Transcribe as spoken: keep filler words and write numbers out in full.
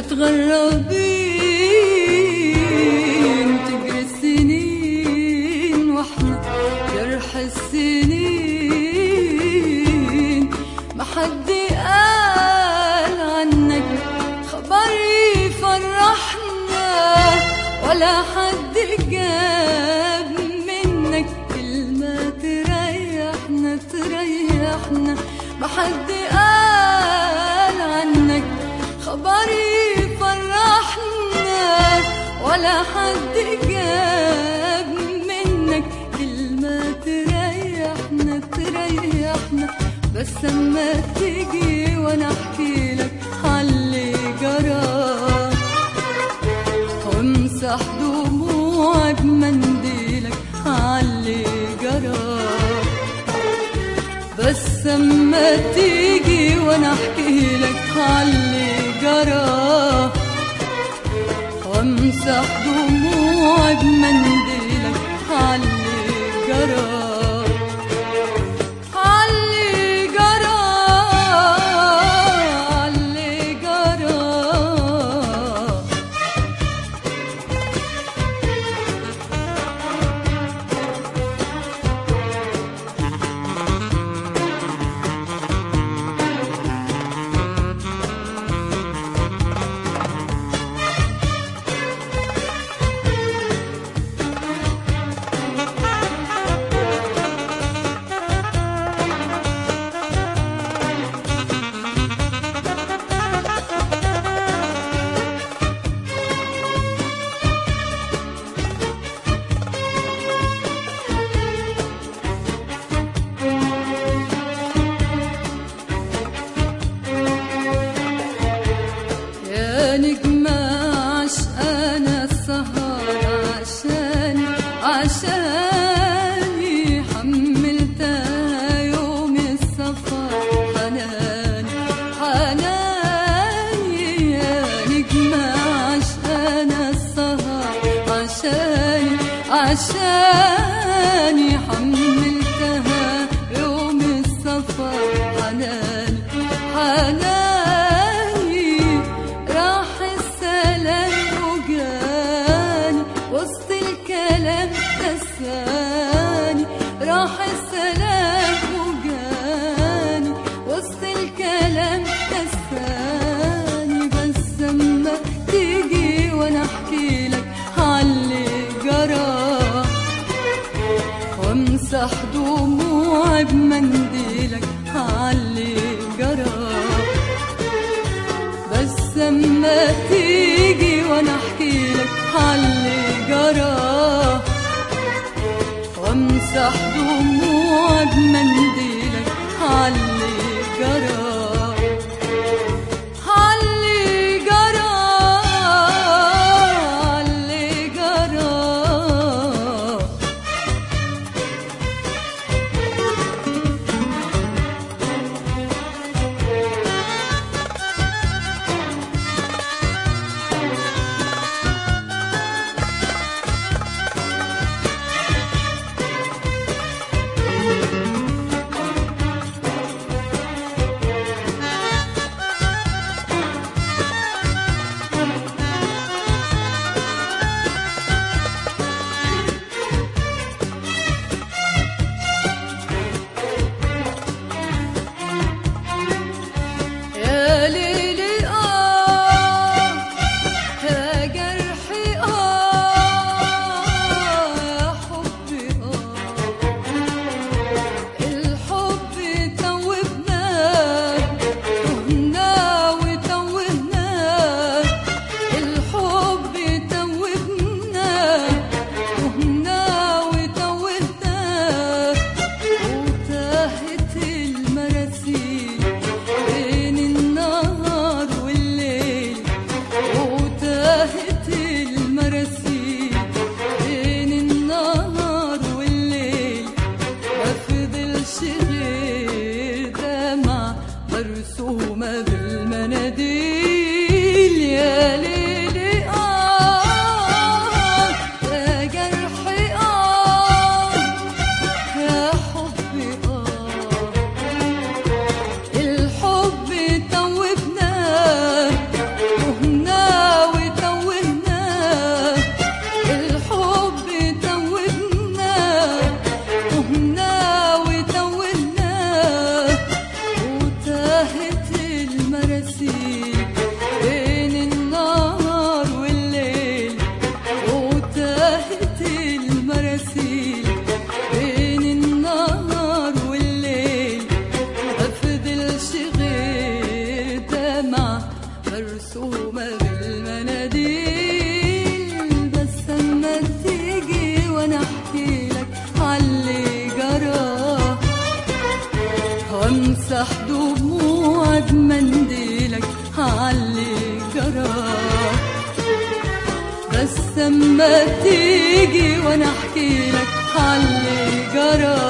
متغربين تجري السنين واحنا جرح السنين، ما حد قال عنك خبر يفرحنا، ولا حد جاب منك كلمة تريحنا تريحنا، ما حد قال عنك خبر يفرحنا، ولا حد جاب منك كلمة تريحنا تريحنا. بس اما تيجي وانا احكي لك عاللي جرى، وامسح دموعي بمنديلك عاللي جرى. بس اما تيجي وانا احكي لك عاللي جرى، وامسح دموعي بمنديلك عاللي جرى عاللي جرى عاللي جرى. نجمة عشقانة السهر عشاني عشاني، حملتها يوم السفر حناني حناني. يا نجمة عشقانة السهر عشاني عشاني، حملتها يوم السفر حناني حناني. وسط الكلام نساني راح السلام وجاني، وسط الكلام نساني. بس اما تيجي وانا احكي لك عاللي جرى، وامسح دموعي بمنديلك عاللي جرى. بس اما تيجي وانا احكي لك عاللي جرى، وامسح دموعي بمنديلك عاللي جرى عاللي جرى عاللي جرى. بمنديلك عاللي جرى. بس اما تيجي وانا احكي لك عاللي جرى